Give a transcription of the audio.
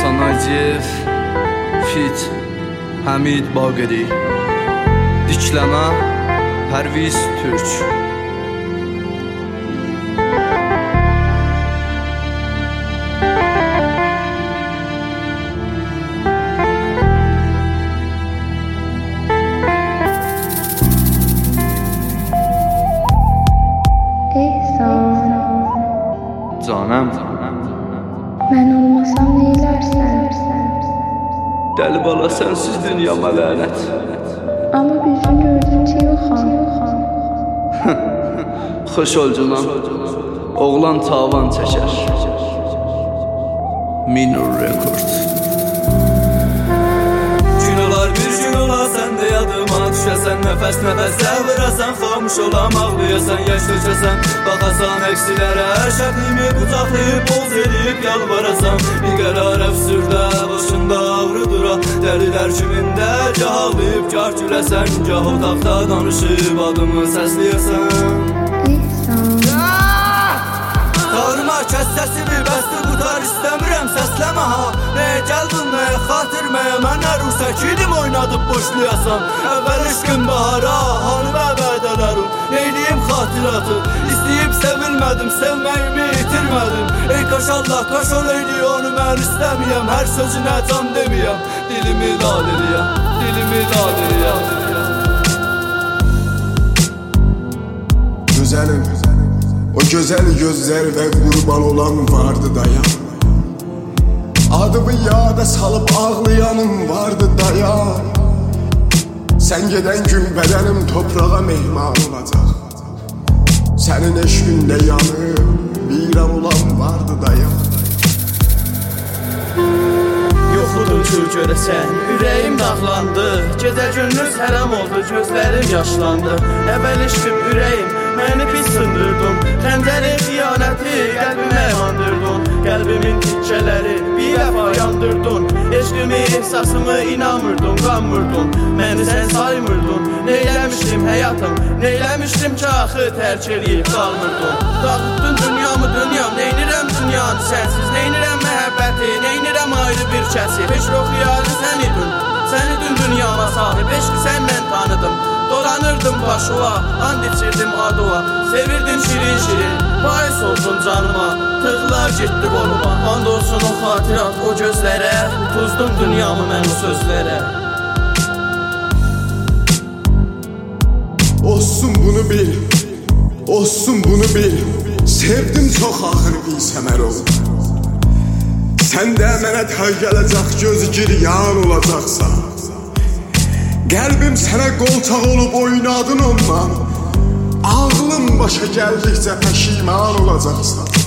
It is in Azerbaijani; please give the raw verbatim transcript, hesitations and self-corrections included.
Hasan Aciyev Fit Həmid Baqiri Dikləmə Pərviz Türk Canım Mən olmasam neylərsən? Dəli bala sənsiz dünyama lənət. Amma bir gün gördüm ki yoxam. Xoş ol canım. Oğlan tavan çəkər. Minor Record. Gün olar bir gün olar sən də yadıma düşəsən. Nəfəs nəfəsə vurasan, xamış olam ağlayasan, yaş dökəsən. Baxasan əksilərə, şəklimi qucaqlayıb, boz edib yalvarasan. Bir qərar əfsürdə, başında ağrı dura. Dəlilər kimində, gah ağlayıb, gah güləsən. Gah otaqda danışıb, adımı səsləyəsən. Tarıma kəs səsini, bəsdir qutar istəmirəm, səsləmə ha. Nəyə gəldin, nəyə xatirməyə, mən hər usəkidim oynadıb boşlayasan. Əvvəl işqin bahara, hanı və vədələrim, neyliyim xatiratı. İstəyib sevilmədim, sevməyimi itirmədim. Ey kaş Allah, kaş olaydı onu mən istəməyəm. Hər sözünə can deməyəm, dilimi lal eləyəm, dilimi lal eləyəm. Güzelim, o güzel gözler ve kurban olan vardı dayan. Adımı yada salıp ağlayanım vardı dayan. Sen giden gün bedenim toprağa mehman olacak. Senin eşkünde yanıp viran olan vardı dayan. Yoxudun kür görəsən, ürəyim dağlandı. Gecə gündüz hərəm oldu, gözlərim yaşlandı. Əvvəl işdim ürəyim, məni pis sındırdın. Xəncəri xiyonəti qəlbimə yandırdın. Qəlbimin tikçələri bir dəfa yandırdın. Eşqimi, ehsasımı inanmırdın, qanmırdın. Məni sən saymırdın. Neyləmişdim həyatım, neyləmişdim ki axı tərk eləyib qalmırdın. Dağıtdın dünyamı dünyam, neynirəm dünyanı sənsiz. Neynirəm məhəbbəti, neynirəm ayrı bir kəsi. Heç o xiyali sən idin, sən idin dünyama sahib. Eşqi səndən tanıdım, dolanırdım başıva, and içirdim adıva. Sevirdim şirin şirin, bahis olsun canıma. Tığlar getdi qoluma, and olsun o xatirat o gözlərə. Tuzdum dünyamı mən o sözlərə. Olsun bunu bil, olsun bunu bil. Sevdim çox axır bir səmər oldu. Sən də mənə tay gələcək, göz giryan olacaqsan. Qəlbim sənə qolçaq olub oynadın ondan. Ağlım başa gəldikcə pəşiman olacaqsan.